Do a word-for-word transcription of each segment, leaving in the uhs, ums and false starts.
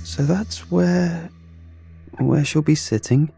So that's where... where she'll be sitting?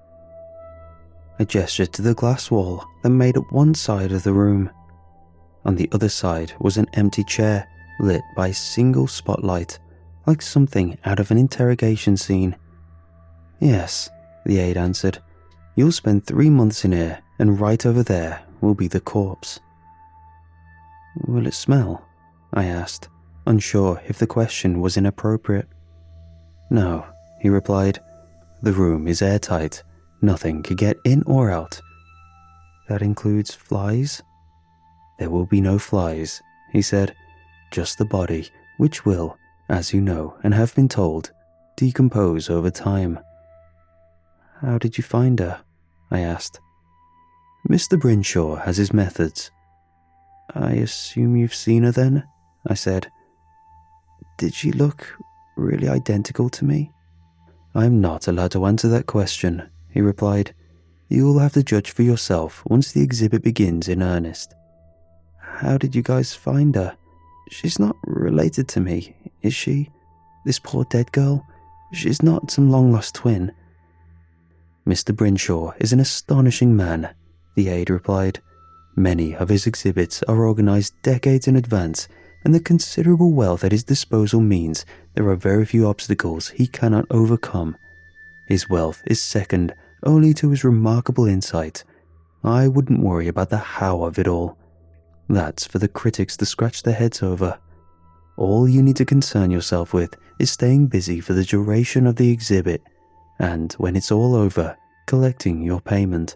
I gestured to the glass wall that made up one side of the room. On the other side was an empty chair lit by a single spotlight, like something out of an interrogation scene. Yes, the aide answered. You'll spend three months in here, and right over there will be the corpse. Will it smell? I asked, unsure if the question was inappropriate. No, he replied. The room is airtight. Nothing could get in or out. That includes flies? There will be no flies, he said. Just the body, which will, as you know and have been told, decompose over time. How did you find her? I asked. Mister Brinshaw has his methods. I assume you've seen her then? I said. Did she look really identical to me? I'm not allowed to answer that question, he replied. You'll have to judge for yourself once the exhibit begins in earnest. How did you guys find her? She's not related to me, is she? This poor dead girl? She's not some long-lost twin. Mister Brinshaw is an astonishing man, the aide replied. Many of his exhibits are organized decades in advance, and the considerable wealth at his disposal means there are very few obstacles he cannot overcome. His wealth is second only to his remarkable insight. I wouldn't worry about the how of it all. That's for the critics to scratch their heads over. All you need to concern yourself with is staying busy for the duration of the exhibit, and when it's all over, collecting your payment.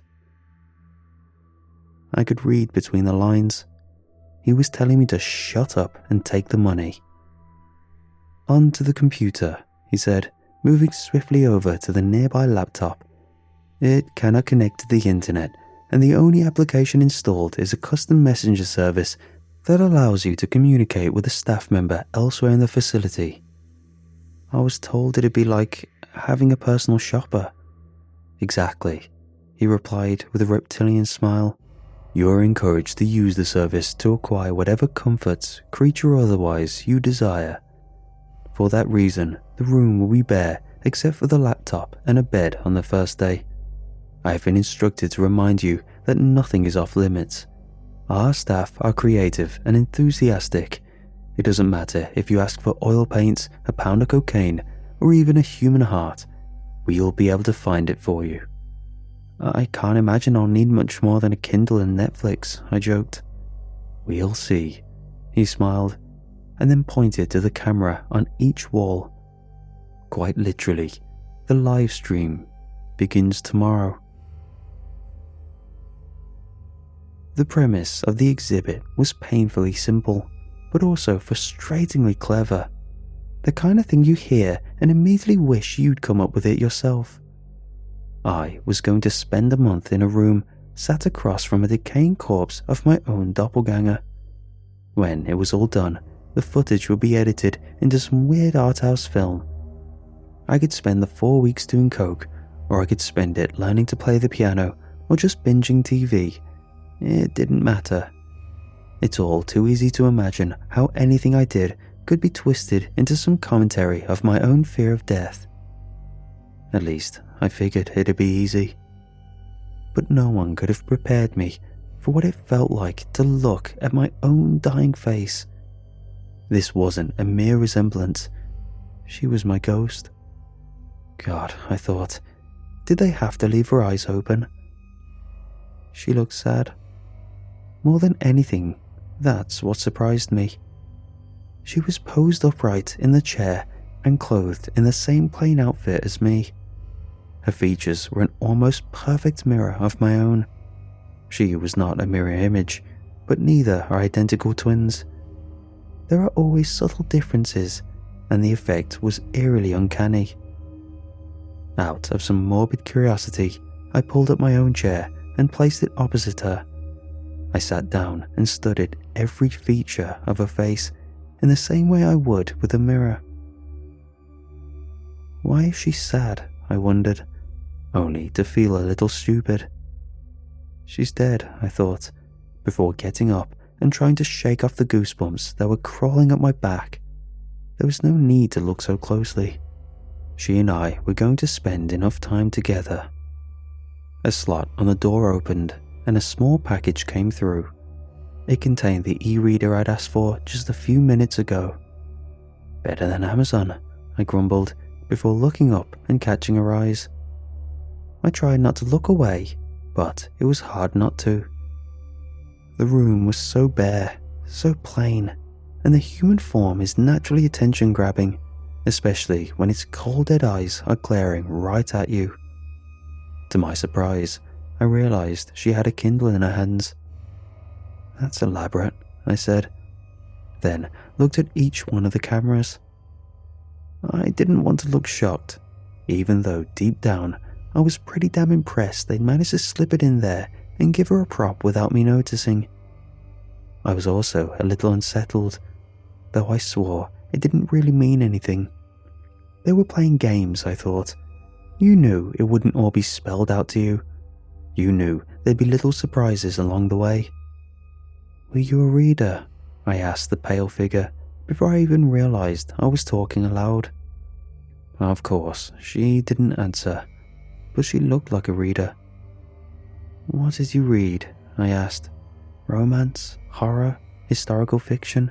I could read between the lines. He was telling me to shut up and take the money. On to the computer, he said, moving swiftly over to the nearby laptop. It cannot connect to the internet, and the only application installed is a custom messenger service that allows you to communicate with a staff member elsewhere in the facility. I was told it'd be like having a personal shopper. Exactly, he replied with a reptilian smile. You're encouraged to use the service to acquire whatever comforts, creature or otherwise, you desire. For that reason, the room will be bare except for the laptop and a bed on the first day. I have been instructed to remind you that nothing is off limits. Our staff are creative and enthusiastic. It doesn't matter if you ask for oil paints, a pound of cocaine, or even a human heart. We'll be able to find it for you. I can't imagine I'll need much more than a Kindle and Netflix, I joked. We'll see, he smiled, and then pointed to the camera on each wall. Quite literally, the live stream begins tomorrow. The premise of the exhibit was painfully simple, but also frustratingly clever. The kind of thing you hear and immediately wish you'd come up with it yourself. I was going to spend a month in a room sat across from a decaying corpse of my own doppelganger. When it was all done, the footage would be edited into some weird art house film. I could spend the four weeks doing coke, or I could spend it learning to play the piano, or just binging T V. It didn't matter. It's all too easy to imagine how anything I did could be twisted into some commentary of my own fear of death. At least, I figured it'd be easy. But no one could have prepared me for what it felt like to look at my own dying face. This wasn't a mere resemblance. She was my ghost. God, I thought, did they have to leave her eyes open? She looked sad. More than anything, that's what surprised me. She was posed upright in the chair and clothed in the same plain outfit as me. Her features were an almost perfect mirror of my own. She was not a mirror image, but neither are identical twins. There are always subtle differences, and the effect was eerily uncanny. Out of some morbid curiosity, I pulled up my own chair and placed it opposite her. I sat down and studied every feature of her face in the same way I would with a mirror. Why is she sad, I wondered, only to feel a little stupid. She's dead, I thought, before getting up and trying to shake off the goosebumps that were crawling up my back. There was no need to look so closely. she and I were going to spend enough time together. A slot on the door opened and a small package came through. It contained the e-reader I'd asked for just a few minutes ago. Better than Amazon, I grumbled before looking up and catching her eyes. I tried not to look away, but it was hard not to. The room was so bare, so plain, and the human form is naturally attention-grabbing, especially when its cold dead eyes are glaring right at you. To my surprise, I realized she had a Kindle in her hands. "That's elaborate," I said, then looked at each one of the cameras. I didn't want to look shocked, even though deep down I was pretty damn impressed they'd managed to slip it in there and give her a prop without me noticing. I was also a little unsettled, though I swore it didn't really mean anything. They were playing games, I thought. You knew it wouldn't all be spelled out to you. You knew there'd be little surprises along the way. "Were you a reader?" I asked the pale figure before I even realized I was talking aloud. Of course, she didn't answer, but she looked like a reader. "What did you read?" I asked. "Romance, horror, historical fiction?"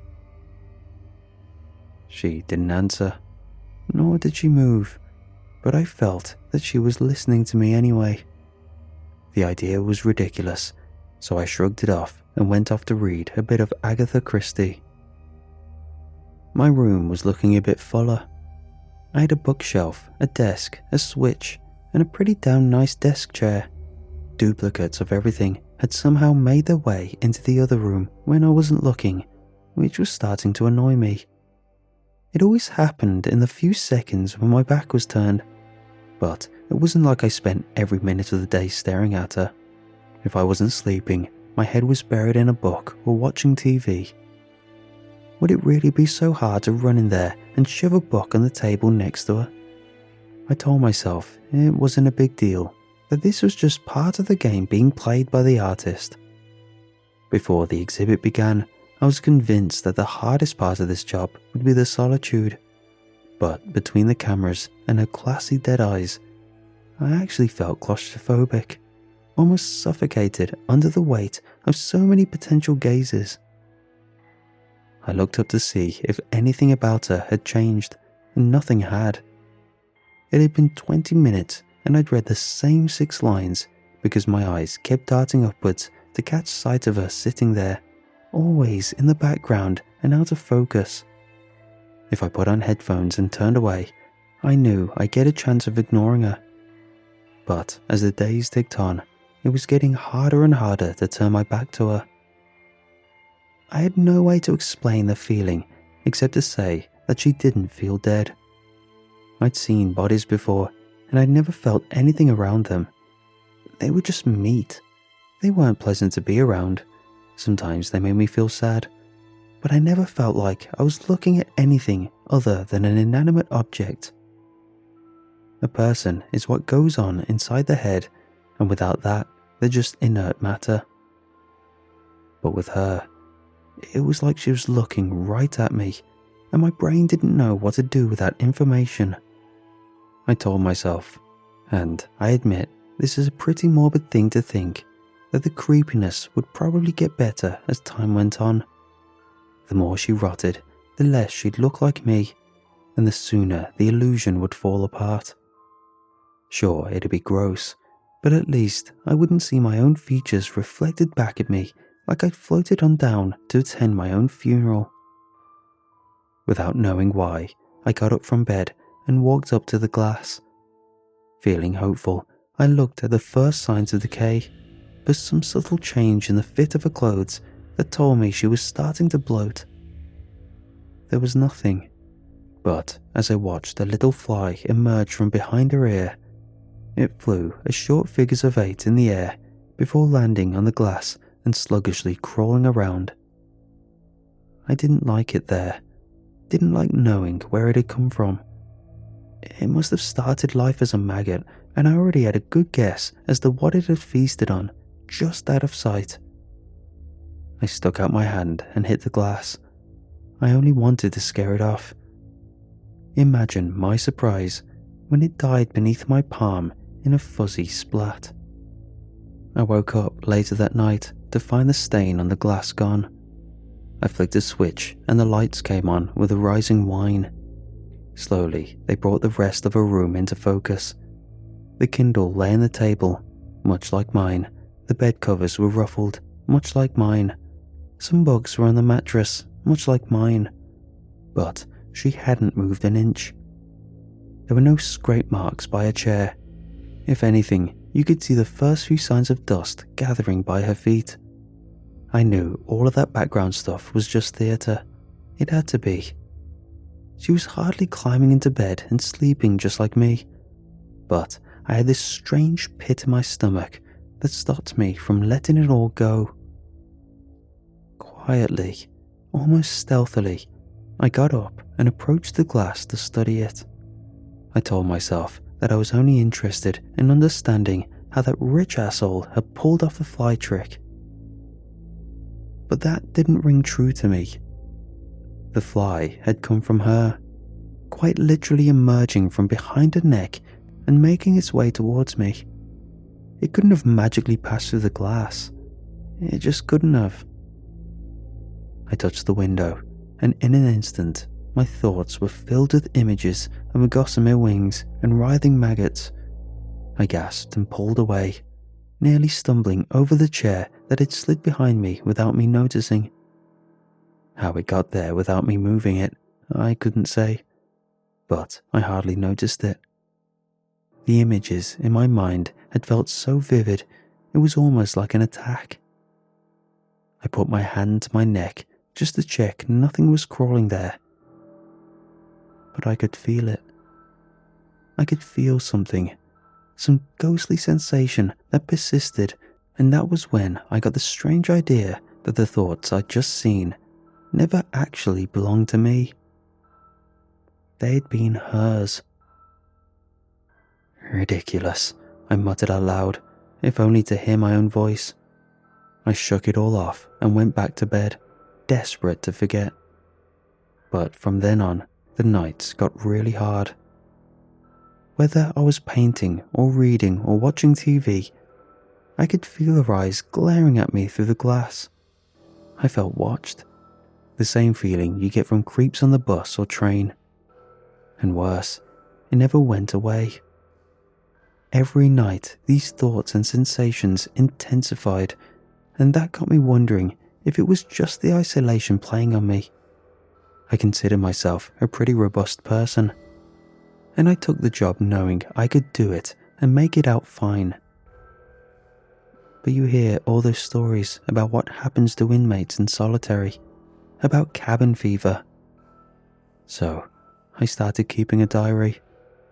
She didn't answer, nor did she move, but I felt that she was listening to me anyway. The idea was ridiculous, so I shrugged it off and went off to read a bit of Agatha Christie. My room was looking a bit fuller. I had a bookshelf, a desk, a switch, and a pretty damn nice desk chair. Duplicates of everything had somehow made their way into the other room when I wasn't looking, which was starting to annoy me. It always happened in the few seconds when my back was turned, but it wasn't like I spent every minute of the day staring at her. If I wasn't sleeping, my head was buried in a book or watching T V. Would it really be so hard to run in there and shove a book on the table next to her? I told myself it wasn't a big deal, that this was just part of the game being played by the artist. Before the exhibit began, I was convinced that the hardest part of this job would be the solitude. But between the cameras and her glassy dead eyes, I actually felt claustrophobic, almost suffocated under the weight of so many potential gazes. I looked up to see if anything about her had changed, and nothing had. It had been twenty minutes and I'd read the same six lines because my eyes kept darting upwards to catch sight of her sitting there, always in the background and out of focus. If I put on headphones and turned away, I knew I'd get a chance of ignoring her. But as the days ticked on, it was getting harder and harder to turn my back to her. I had no way to explain the feeling except to say that she didn't feel dead. I'd seen bodies before, and I'd never felt anything around them. They were just meat. They weren't pleasant to be around. Sometimes they made me feel sad, but I never felt like I was looking at anything other than an inanimate object. A person is what goes on inside the head, and without that, they're just inert matter. But with her, it was like she was looking right at me, and my brain didn't know what to do with that information. I told myself, and I admit this is a pretty morbid thing to think, that the creepiness would probably get better as time went on. The more she rotted, the less she'd look like me, and the sooner the illusion would fall apart. Sure, it'd be gross, but at least I wouldn't see my own features reflected back at me like I'd floated on down to attend my own funeral. Without knowing why, I got up from bed and walked up to the glass. Feeling hopeful, I looked at the first signs of decay, but some subtle change in the fit of her clothes that told me she was starting to bloat. There was nothing, but as I watched a little fly emerge from behind her ear, it flew a short figures of eight in the air before landing on the glass and sluggishly crawling around. I didn't like it there, didn't like knowing where it had come from. It must have started life as a maggot, and I already had a good guess as to what it had feasted on, just out of sight. I stuck out my hand and hit the glass. I only wanted to scare it off. imagine my surprise when it died beneath my palm in a fuzzy splat. I woke up later that night to find the stain on the glass gone. I flicked a switch and the lights came on with a rising whine. Slowly, they brought the rest of a room into focus. The Kindle lay on the table, much like mine. The bed covers were ruffled, much like mine. Some bugs were on the mattress, much like mine. But she hadn't moved an inch. There were no scrape marks by her chair. If anything, you could see the first few signs of dust gathering by her feet. I knew all of that background stuff was just theatre. It had to be. She was hardly climbing into bed and sleeping just like me. But I had this strange pit in my stomach that stopped me from letting it all go. Quietly, almost stealthily, I got up and approached the glass to study it. I told myself that I was only interested in understanding how that rich asshole had pulled off the fly trick. But that didn't ring true to me. The fly had come from her, quite literally emerging from behind her neck and making its way towards me. It couldn't have magically passed through the glass. It just couldn't have. I touched the window, and in an instant, my thoughts were filled with images of gossamer wings and writhing maggots. I gasped and pulled away, nearly stumbling over the chair that had slid behind me without me noticing. How it got there without me moving it, I couldn't say, but I hardly noticed it. The images in my mind had felt so vivid, it was almost like an attack. I put my hand to my neck just to check nothing was crawling there. But I could feel it. I could feel something, some ghostly sensation that persisted, and that was when I got the strange idea that the thoughts I'd just seen never actually belonged to me. They'd been hers. Ridiculous, I muttered out loud, if only to hear my own voice. I shook it all off and went back to bed, desperate to forget. But from then on, the nights got really hard. Whether I was painting or reading or watching T V, I could feel her eyes glaring at me through the glass. I felt watched. The same feeling you get from creeps on the bus or train. And worse, it never went away. Every night, these thoughts and sensations intensified, and that got me wondering if it was just the isolation playing on me. I consider myself a pretty robust person, and I took the job knowing I could do it and make it out fine. But you hear all those stories about what happens to inmates in solitary, about cabin fever. So, I started keeping a diary.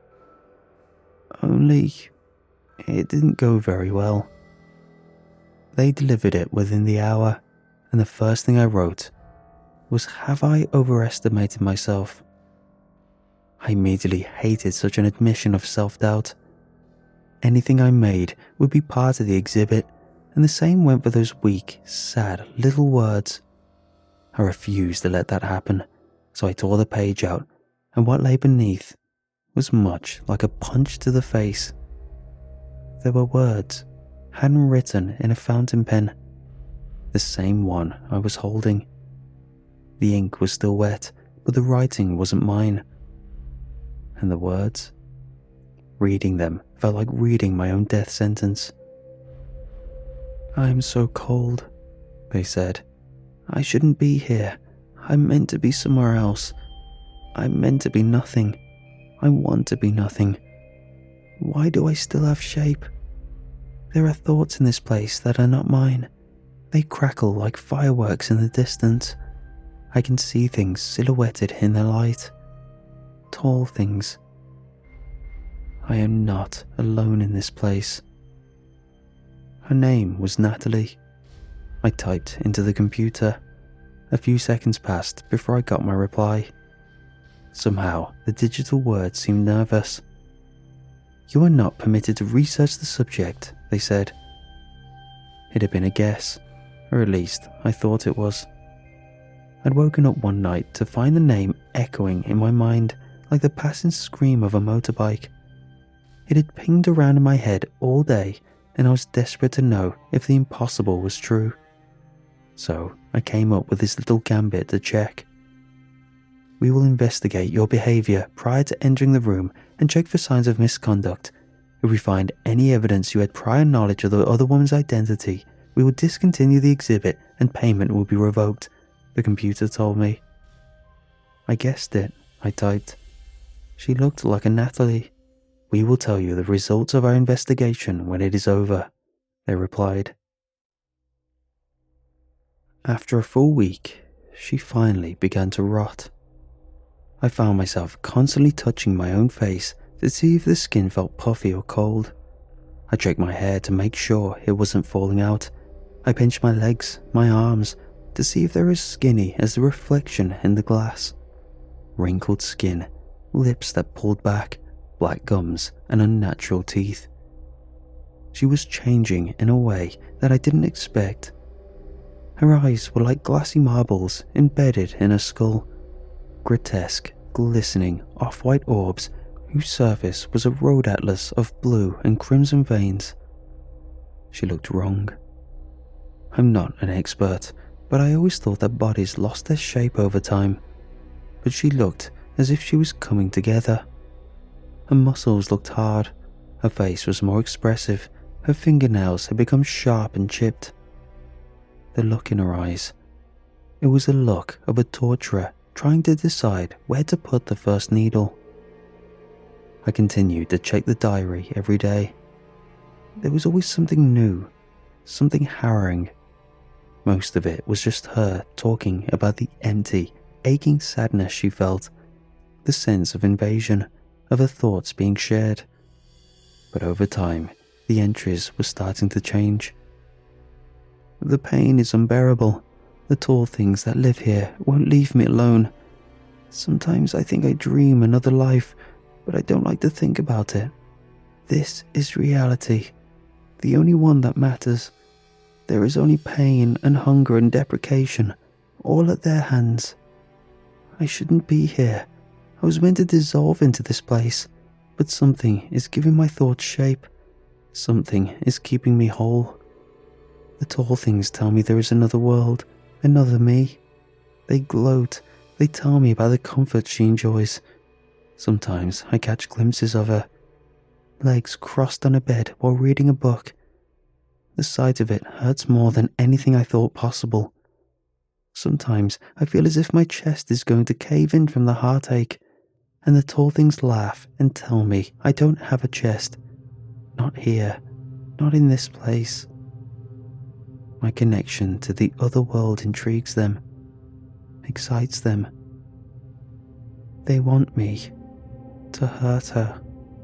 Only, it didn't go very well. They delivered it within the hour, and the first thing I wrote was, have I overestimated myself? I immediately hated such an admission of self-doubt. Anything I made would be part of the exhibit, and the same went for those weak, sad little words. I refused to let that happen, so I tore the page out, and what lay beneath was much like a punch to the face. There were words, handwritten in a fountain pen, the same one I was holding. The ink was still wet, but the writing wasn't mine. And the words? Reading them felt like reading my own death sentence. I am so cold, they said. I shouldn't be here. I'm meant to be somewhere else. I'm meant to be nothing. I want to be nothing. Why do I still have shape? There are thoughts in this place that are not mine. They crackle like fireworks in the distance. I can see things silhouetted in the light. Tall things. I am not alone in this place. Her name was Natalie. I typed into the computer. A few seconds passed before I got my reply. Somehow, the digital words seemed nervous. You are not permitted to research the subject, they said. It had been a guess, or at least I thought it was. I'd woken up one night to find the name echoing in my mind like the passing scream of a motorbike. It had pinged around in my head all day, and I was desperate to know if the impossible was true. So I came up with this little gambit to check. We will investigate your behaviour prior to entering the room and check for signs of misconduct. If we find any evidence you had prior knowledge of the other woman's identity, we will discontinue the exhibit and payment will be revoked, the computer told me. I guessed it, I typed. She looked like a Natalie. We will tell you the results of our investigation when it is over, they replied. After a full week, she finally began to rot. I found myself constantly touching my own face to see if the skin felt puffy or cold. I checked my hair to make sure it wasn't falling out. I pinched my legs, my arms, to see if they were as skinny as the reflection in the glass. Wrinkled skin, lips that pulled back, black gums, and unnatural teeth. She was changing in a way that I didn't expect. Her eyes were like glassy marbles embedded in her skull. Grotesque, glistening, off-white orbs whose surface was a road atlas of blue and crimson veins. She looked wrong. I'm not an expert, but I always thought that bodies lost their shape over time. But she looked as if she was coming together. Her muscles looked hard, her face was more expressive, her fingernails had become sharp and chipped. The look in her eyes, it was the look of a torturer trying to decide where to put the first needle. I continued to check the diary every day. There was always something new, something harrowing. Most of it was just her talking about the empty, aching sadness she felt, the sense of invasion, of her thoughts being shared. But over time, the entries were starting to change. The pain is unbearable. The tall things that live here won't leave me alone. Sometimes I think I dream another life, but I don't like to think about it. This is reality, the only one that matters. There is only pain and hunger and deprecation, all at their hands. I shouldn't be here. I was meant to dissolve into this place, but something is giving my thoughts shape. Something is keeping me whole. The tall things tell me there is another world, another me. They gloat, they tell me about the comfort she enjoys. Sometimes I catch glimpses of her, legs crossed on a bed while reading a book. The sight of it hurts more than anything I thought possible. Sometimes I feel as if my chest is going to cave in from the heartache, and the tall things laugh and tell me I don't have a chest. Not here, not in this place. My connection to the other world intrigues them, excites them. They want me to hurt her.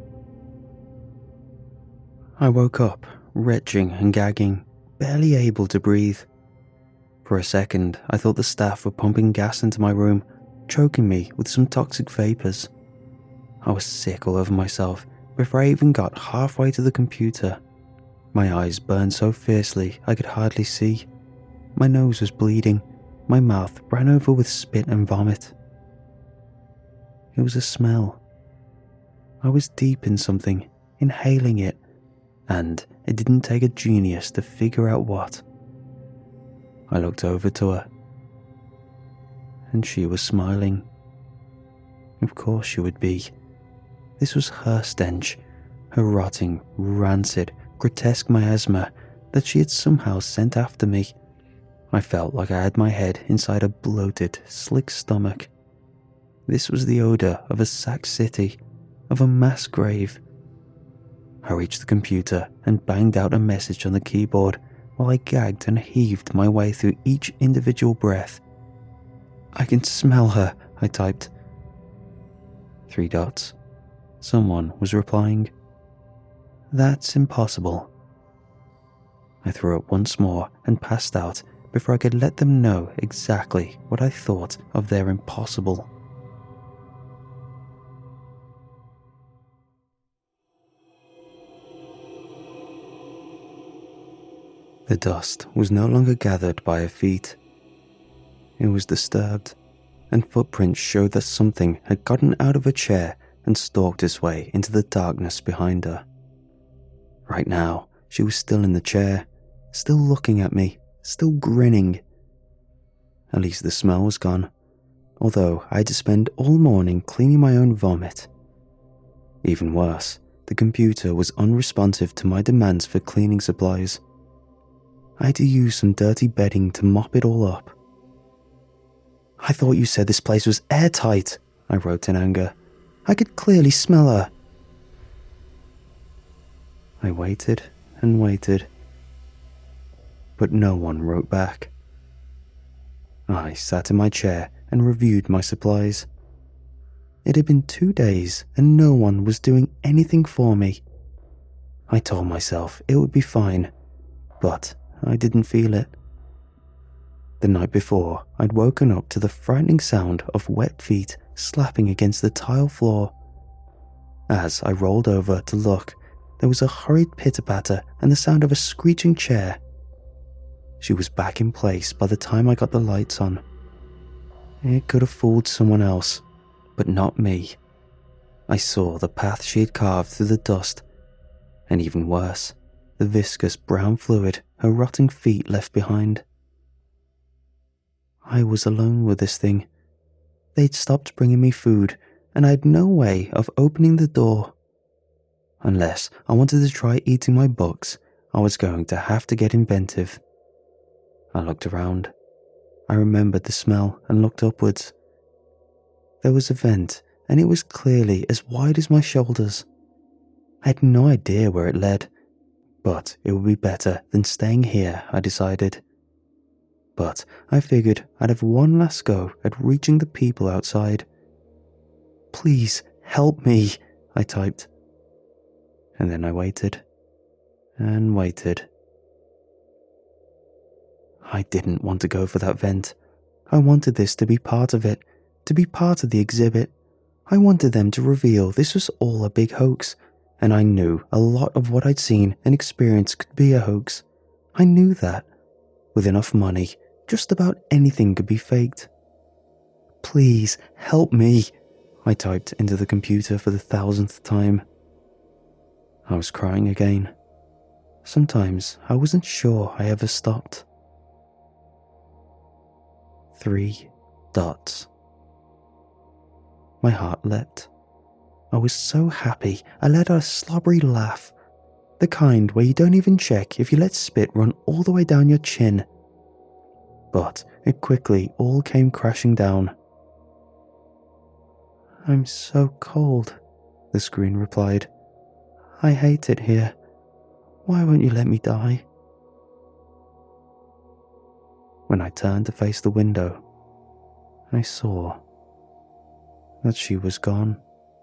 I woke up, retching and gagging, barely able to breathe. For a second, I thought the staff were pumping gas into my room, choking me with some toxic vapors. I was sick all over myself before I even got halfway to the computer. My eyes burned so fiercely I could hardly see. My nose was bleeding. My mouth ran over with spit and vomit. It was a smell. I was deep in something, inhaling it, and it didn't take a genius to figure out what. I looked over to her, and she was smiling. Of course she would be. This was her stench, her rotting, rancid, grotesque miasma that she had somehow sent after me. I felt like I had my head inside a bloated, slick stomach. This was the odour of a sacked city, of a mass grave. I reached the computer and banged out a message on the keyboard while I gagged and heaved my way through each individual breath. I can smell her, I typed. Three dots. Someone was replying. That's impossible. I threw up once more and passed out before I could let them know exactly what I thought of their impossible. The dust was no longer gathered by her feet. It was disturbed, and footprints showed that something had gotten out of a chair and stalked its way into the darkness behind her. Right now, she was still in the chair, still looking at me, still grinning. At least the smell was gone, although I had to spend all morning cleaning my own vomit. Even worse, the computer was unresponsive to my demands for cleaning supplies. I had to use some dirty bedding to mop it all up. "I thought you said this place was airtight," I wrote in anger. "I could clearly smell her." I waited and waited, but no one wrote back. I sat in my chair and reviewed my supplies. It had been two days and no one was doing anything for me. I told myself it would be fine, but I didn't feel it. The night before, I'd woken up to the frightening sound of wet feet slapping against the tile floor. As I rolled over to look, there was a hurried pitter-patter and the sound of a screeching chair. She was back in place by the time I got the lights on. It could have fooled someone else, but not me. I saw the path she had carved through the dust, and even worse, the viscous brown fluid her rotting feet left behind. I was alone with this thing. They'd stopped bringing me food, and I had no way of opening the door. Unless I wanted to try eating my books, I was going to have to get inventive. I looked around. I remembered the smell and looked upwards. There was a vent, and it was clearly as wide as my shoulders. I had no idea where it led, but it would be better than staying here, I decided. But I figured I'd have one last go at reaching the people outside. "Please, help me," I typed. And then I waited, and waited. I didn't want to go for that vent. I wanted this to be part of it, to be part of the exhibit. I wanted them to reveal this was all a big hoax, and I knew a lot of what I'd seen and experienced could be a hoax. I knew that. With enough money, just about anything could be faked. "Please, help me," I typed into the computer for the thousandth time. I was crying again. Sometimes I wasn't sure I ever stopped. Three dots. My heart leapt. I was so happy I let out a slobbery laugh, the kind where you don't even check if you let spit run all the way down your chin. But it quickly all came crashing down. "I'm so cold," the screen replied. "I hate it here. Why won't you let me die?" When I turned to face the window, I saw that she was gone.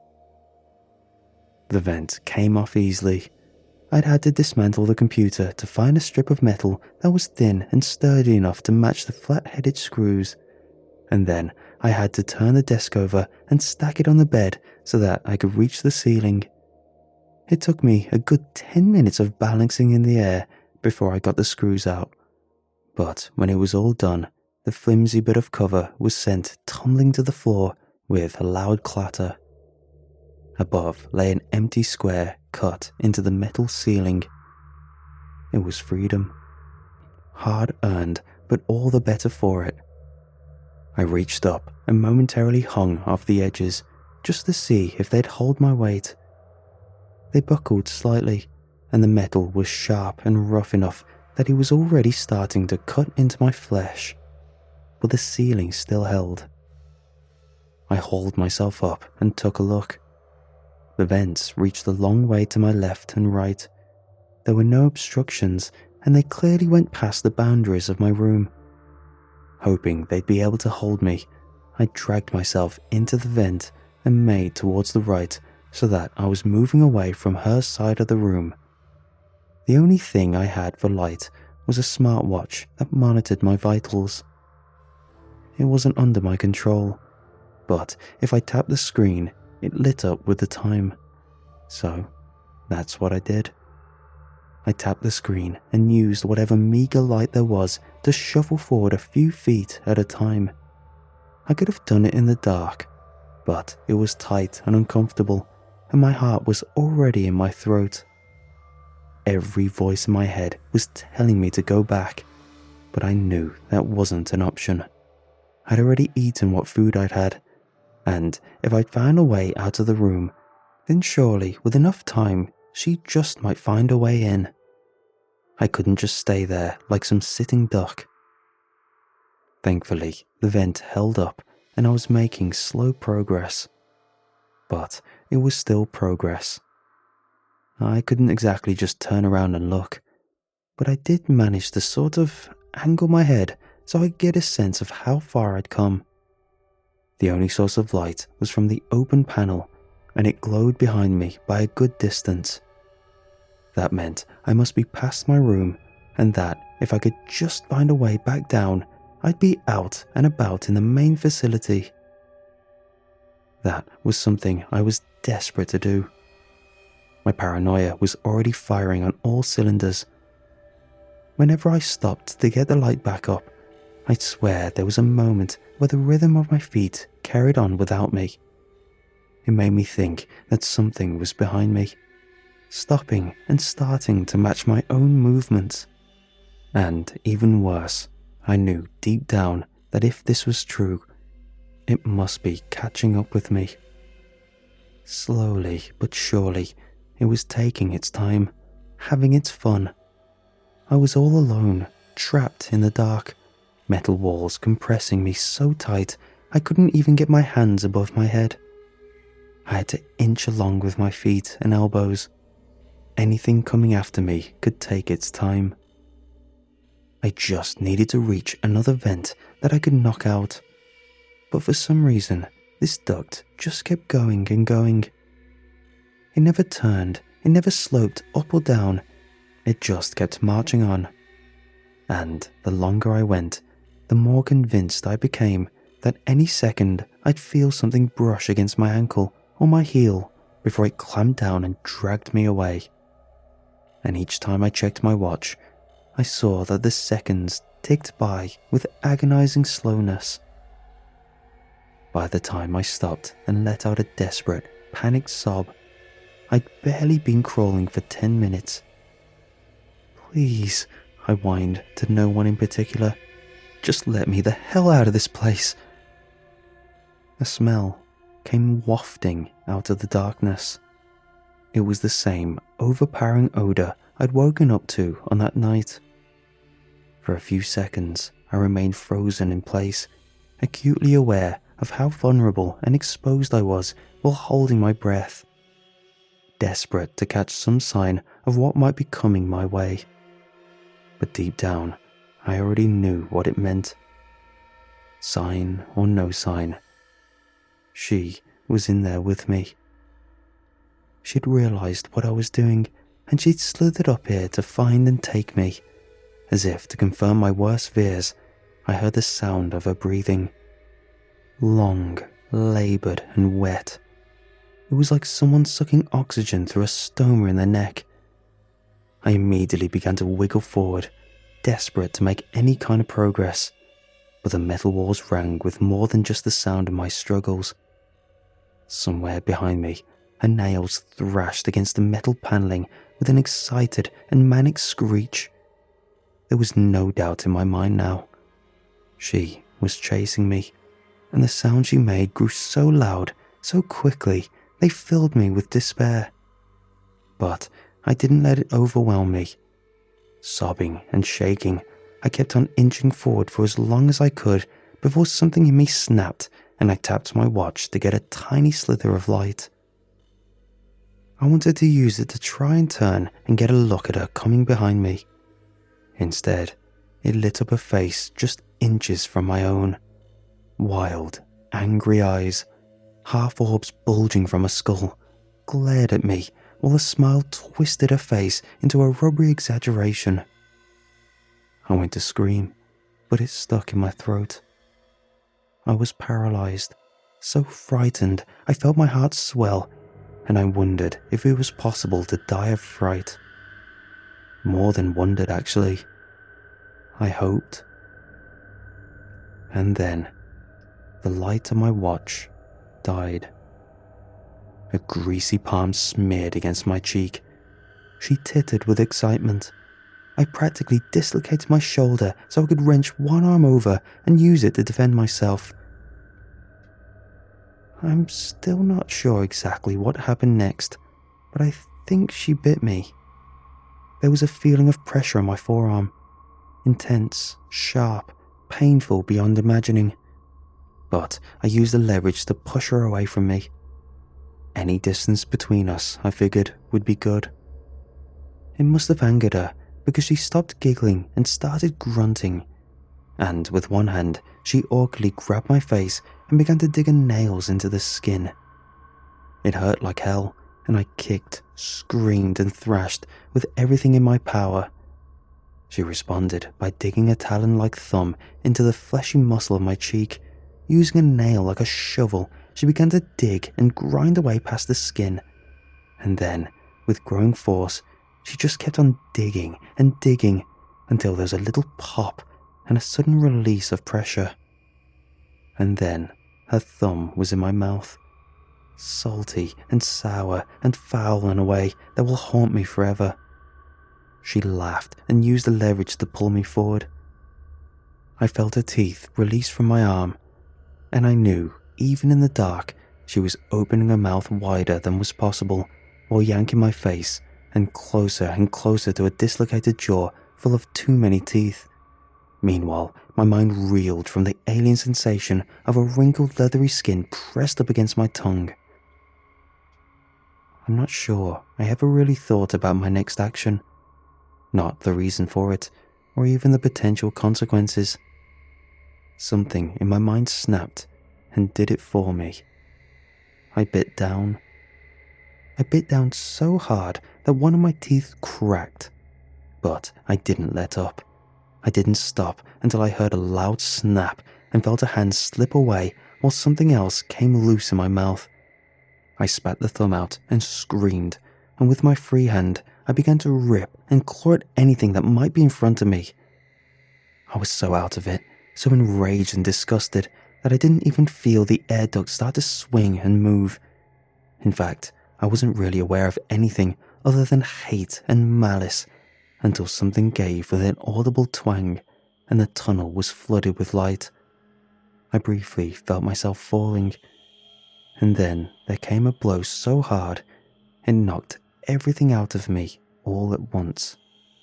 The vent came off easily. I'd had to dismantle the computer to find a strip of metal that was thin and sturdy enough to match the flat-headed screws, and then I had to turn the desk over and stack it on the bed so that I could reach the ceiling. It took me a good ten minutes of balancing in the air before I got the screws out. But when it was all done, the flimsy bit of cover was sent tumbling to the floor with a loud clatter. Above lay an empty square cut into the metal ceiling. It was freedom. Hard earned, but all the better for it. I reached up and momentarily hung off the edges just to see if they'd hold my weight. They buckled slightly, and the metal was sharp and rough enough that it was already starting to cut into my flesh, but the ceiling still held. I hauled myself up and took a look. The vents reached a long way to my left and right. There were no obstructions, and they clearly went past the boundaries of my room. Hoping they'd be able to hold me, I dragged myself into the vent and made towards the right so that I was moving away from her side of the room. The only thing I had for light was a smartwatch that monitored my vitals. It wasn't under my control, but if I tapped the screen, it lit up with the time. So, that's what I did. I tapped the screen and used whatever meager light there was to shuffle forward a few feet at a time. I could have done it in the dark, but it was tight and uncomfortable, and my heart was already in my throat. Every voice in my head was telling me to go back, but I knew that wasn't an option. I'd already eaten what food I'd had, and if I'd found a way out of the room, then surely with enough time she just might find a way in. I couldn't just stay there like some sitting duck. Thankfully, the vent held up and I was making slow progress. But it was still progress. I couldn't exactly just turn around and look, but I did manage to sort of angle my head so I'd get a sense of how far I'd come. The only source of light was from the open panel, and it glowed behind me by a good distance. That meant I must be past my room, and that if I could just find a way back down, I'd be out and about in the main facility. That was something I was desperate to do. My paranoia was already firing on all cylinders. Whenever I stopped to get the light back up, I'd swear there was a moment where the rhythm of my feet carried on without me. It made me think that something was behind me, stopping and starting to match my own movements. And even worse, I knew deep down that if this was true, it must be catching up with me. Slowly but surely, it was taking its time, having its fun. I was all alone, trapped in the dark, metal walls compressing me so tight I couldn't even get my hands above my head. I had to inch along with my feet and elbows. Anything coming after me could take its time. I just needed to reach another vent that I could knock out. But for some reason, this duct just kept going and going. It never turned, it never sloped up or down, it just kept marching on. And the longer I went, the more convinced I became that any second I'd feel something brush against my ankle or my heel before it clamped down and dragged me away. And each time I checked my watch, I saw that the seconds ticked by with agonizing slowness. By the time I stopped and let out a desperate, panicked sob, I'd barely been crawling for ten minutes. "Please," I whined to no one in particular, "just let me the hell out of this place." A smell came wafting out of the darkness. It was the same overpowering odor I'd woken up to on that night. For a few seconds, I remained frozen in place, acutely aware of how vulnerable and exposed I was while holding my breath, desperate to catch some sign of what might be coming my way. But deep down, I already knew what it meant. Sign or no sign, she was in there with me. She'd realized what I was doing, and she'd slithered up here to find and take me. As if to confirm my worst fears, I heard the sound of her breathing. Long, labored, and wet. It was like someone sucking oxygen through a stoma in their neck. I immediately began to wiggle forward, desperate to make any kind of progress, but the metal walls rang with more than just the sound of my struggles. Somewhere behind me, her nails thrashed against the metal paneling with an excited and manic screech. There was no doubt in my mind now. She was chasing me, and the sound she made grew so loud, so quickly, they filled me with despair. But I didn't let it overwhelm me. Sobbing and shaking, I kept on inching forward for as long as I could before something in me snapped and I tapped my watch to get a tiny slither of light. I wanted to use it to try and turn and get a look at her coming behind me. Instead, it lit up a face just inches from my own. Wild, angry eyes, half orbs bulging from her skull, glared at me while a smile twisted her face into a rubbery exaggeration. I went to scream, but it stuck in my throat. I was paralyzed, so frightened I felt my heart swell, and I wondered if it was possible to die of fright. More than wondered, actually. I hoped. And then, the light on my watch died. A greasy palm smeared against my cheek. She tittered with excitement. I practically dislocated my shoulder so I could wrench one arm over and use it to defend myself. I'm still not sure exactly what happened next, but I think she bit me. There was a feeling of pressure on my forearm. Intense, sharp, painful beyond imagining. But I used the leverage to push her away from me. Any distance between us, I figured, would be good. It must have angered her, because she stopped giggling and started grunting. And with one hand, she awkwardly grabbed my face and began to dig her nails into the skin. It hurt like hell, and I kicked, screamed, and thrashed with everything in my power. She responded by digging a talon-like thumb into the fleshy muscle of my cheek. Using a nail like a shovel, she began to dig and grind away past the skin. And then, with growing force, she just kept on digging and digging until there was a little pop and a sudden release of pressure. And then her thumb was in my mouth. Salty and sour and foul in a way that will haunt me forever. She laughed and used the leverage to pull me forward. I felt her teeth release from my arm, and I knew, even in the dark, she was opening her mouth wider than was possible while yanking my face and closer and closer to a dislocated jaw full of too many teeth. Meanwhile, my mind reeled from the alien sensation of a wrinkled leathery skin pressed up against my tongue. I'm not sure I ever really thought about my next action. Not the reason for it, or even the potential consequences. Something in my mind snapped and did it for me. I bit down. I bit down so hard that one of my teeth cracked. But I didn't let up. I didn't stop until I heard a loud snap and felt a hand slip away while something else came loose in my mouth. I spat the thumb out and screamed, and with my free hand, I began to rip and claw at anything that might be in front of me. I was so out of it, so enraged and disgusted, that I didn't even feel the air duct start to swing and move. In fact, I wasn't really aware of anything other than hate and malice until something gave with an audible twang and the tunnel was flooded with light. I briefly felt myself falling, and then there came a blow so hard it knocked everything out of me all at once.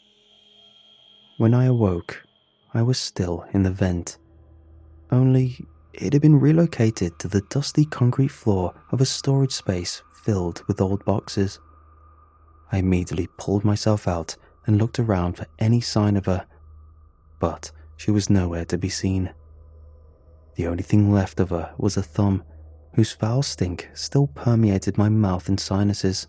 When I awoke, I was still in the vent, only it had been relocated to the dusty concrete floor of a storage space filled with old boxes. I immediately pulled myself out and looked around for any sign of her, but she was nowhere to be seen. The only thing left of her was a thumb, whose foul stink still permeated my mouth and sinuses.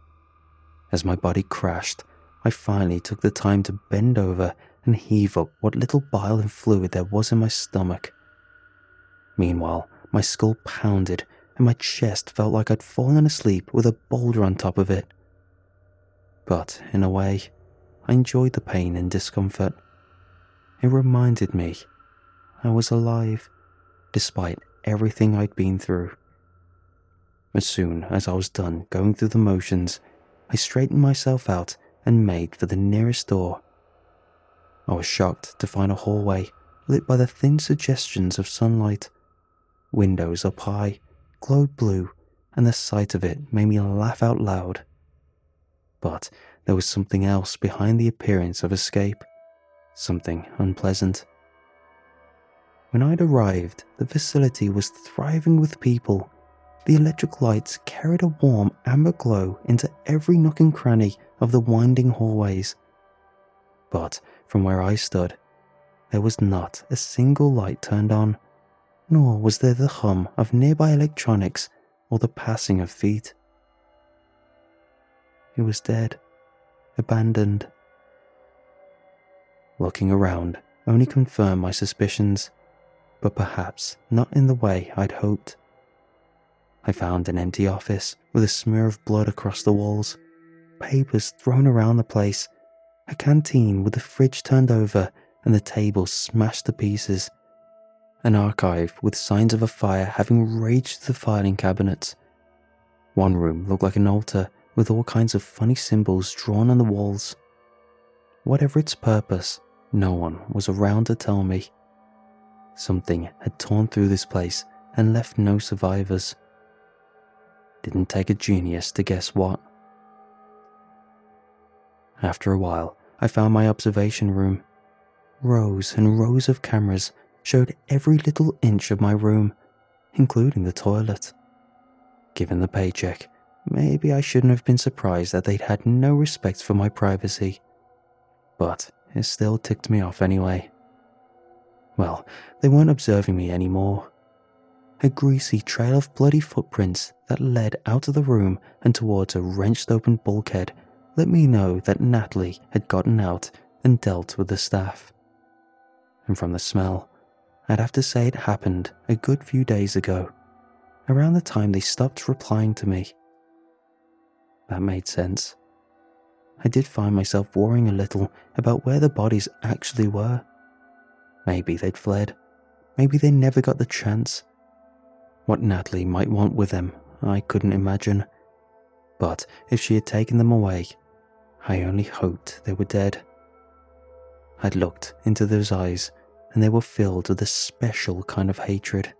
As my body crashed, I finally took the time to bend over and heave up what little bile and fluid there was in my stomach. Meanwhile, my skull pounded and my chest felt like I'd fallen asleep with a boulder on top of it. But in a way, I enjoyed the pain and discomfort. It reminded me I was alive, despite everything I'd been through. As soon as I was done going through the motions, I straightened myself out and made for the nearest door. I was shocked to find a hallway lit by the thin suggestions of sunlight. Windows up high, glowed blue, and the sight of it made me laugh out loud. But there was something else behind the appearance of escape, something unpleasant. When I'd arrived, the facility was thriving with people. The electric lights carried a warm amber glow into every nook and cranny of the winding hallways. But from where I stood, there was not a single light turned on, nor was there the hum of nearby electronics or the passing of feet. It was dead, abandoned. Looking around only confirmed my suspicions, but perhaps not in the way I'd hoped. I found an empty office with a smear of blood across the walls, papers thrown around the place, a canteen with the fridge turned over and the table smashed to pieces, an archive with signs of a fire having raged through the filing cabinets. One room looked like an altar with all kinds of funny symbols drawn on the walls. Whatever its purpose, no one was around to tell me. Something had torn through this place and left no survivors. Didn't take a genius to guess what. After a while, I found my observation room. Rows and rows of cameras showed every little inch of my room, including the toilet. Given the paycheck, maybe I shouldn't have been surprised that they'd had no respect for my privacy. But it still ticked me off anyway. Well, they weren't observing me anymore. A greasy trail of bloody footprints that led out of the room and towards a wrenched open bulkhead let me know that Natalie had gotten out and dealt with the staff. And from the smell, I'd have to say it happened a good few days ago, around the time they stopped replying to me. That made sense. I did find myself worrying a little about where the bodies actually were. Maybe they'd fled. Maybe they never got the chance. What Natalie might want with them, I couldn't imagine. But if she had taken them away, I only hoped they were dead. I'd looked into those eyes, and they were filled with a special kind of hatred.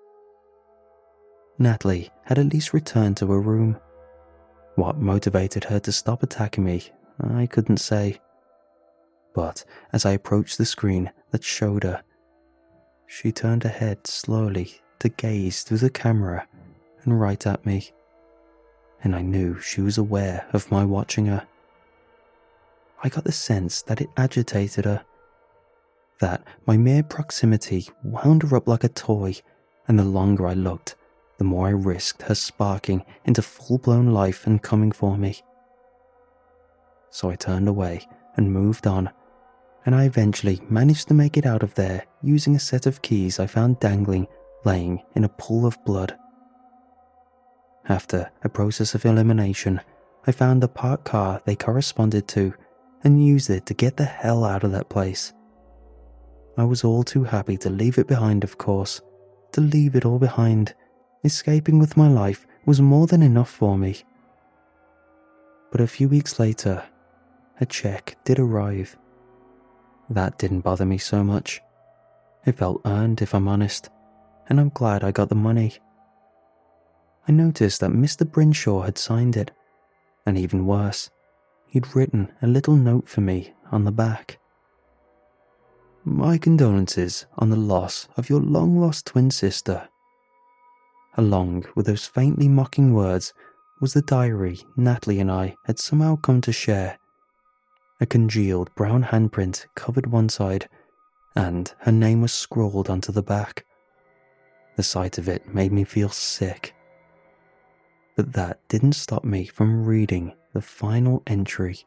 Natalie had at least returned to her room. What motivated her to stop attacking me, I couldn't say. But as I approached the screen that showed her, she turned her head slowly to gaze through the camera and right at me, and I knew she was aware of my watching her. I got the sense that it agitated her, that my mere proximity wound her up like a toy, and the longer I looked, the more I risked her sparking into full-blown life and coming for me. So I turned away and moved on, and I eventually managed to make it out of there using a set of keys I found dangling, laying in a pool of blood. After a process of elimination, I found the parked car they corresponded to and used it to get the hell out of that place. I was all too happy to leave it behind, of course, to leave it all behind. Escaping with my life was more than enough for me. But a few weeks later, a check did arrive. That didn't bother me so much. It felt earned, if I'm honest, and I'm glad I got the money. I noticed that Mister Brinshaw had signed it, and even worse, he'd written a little note for me on the back. "My condolences on the loss of your long-lost twin sister." Along with those faintly mocking words was the diary Natalie and I had somehow come to share. A congealed brown handprint covered one side, and her name was scrawled onto the back. The sight of it made me feel sick. But that didn't stop me from reading the final entry.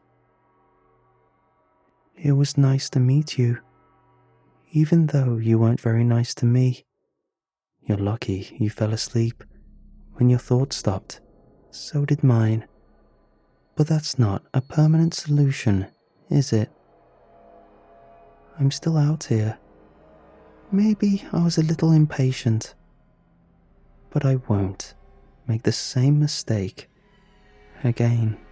"It was nice to meet you, even though you weren't very nice to me. You're lucky you fell asleep. When your thoughts stopped, so did mine. But that's not a permanent solution, is it? I'm still out here. Maybe I was a little impatient, but I won't make the same mistake again."